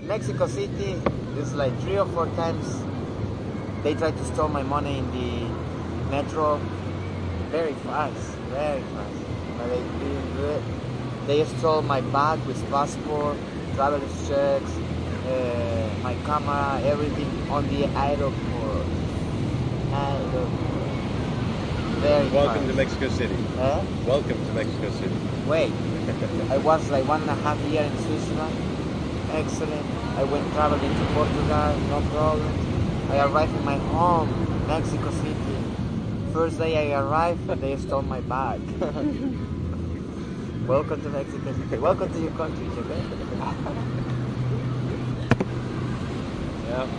Mexico City is like 3 or 4 times they tried to steal my money in the metro. Very fast, very fast. But they didn't do it. They stole my bag with passport, traveler's checks, my camera, everything on the airport. Very Welcome fast. to Mexico City. Huh? Welcome to Mexico City. Wait, I was like 1.5 years in Switzerland. Excellent. I went traveling to Portugal, no problem. I arrived in my home, Mexico City. First day I arrived, they stole my bag. Welcome to Mexico City. Welcome to your country, okay? Yeah.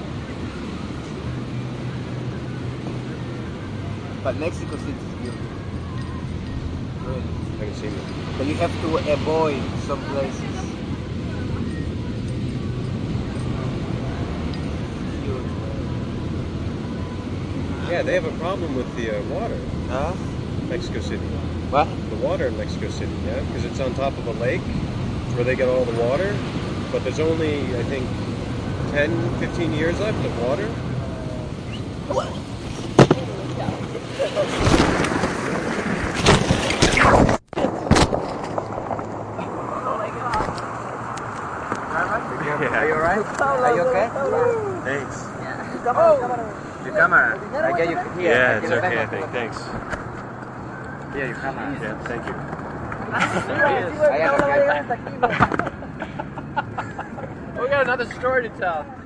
But Mexico City is beautiful. Really. I can see it. But you have to avoid some places. Yeah, they have a problem with the water. Huh? Mexico City. What? The water in Mexico City, yeah? Because it's on top of a lake where they get all the water. But there's only, I think, 10, 15 years left of water. Are you alright? Are you okay? Thanks. Your camera. I get you here. Yeah, it's okay, I think. Thanks. Here, your camera. Yeah, thank you. I am okay. We got another story to tell.